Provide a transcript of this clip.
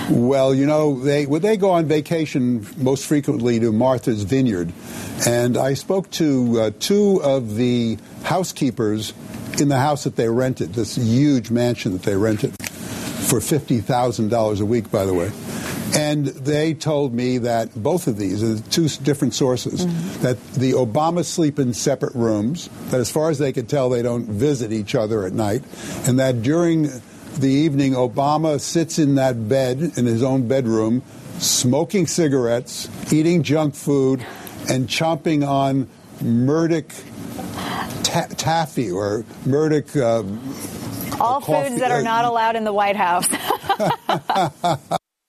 Well, they go on vacation most frequently to Martha's Vineyard, and I spoke to two of the housekeepers in the house that they rented, this huge mansion that they rented for $50,000 a week, by the way. And they told me that both of these are two different sources, that the Obamas sleep in separate rooms, that as far as they could tell, they don't visit each other at night, and that during the evening, Obama sits in that bed, in his own bedroom, smoking cigarettes, eating junk food, and chomping on Murdoch taffy or Murdoch all foods that are not allowed in the White House.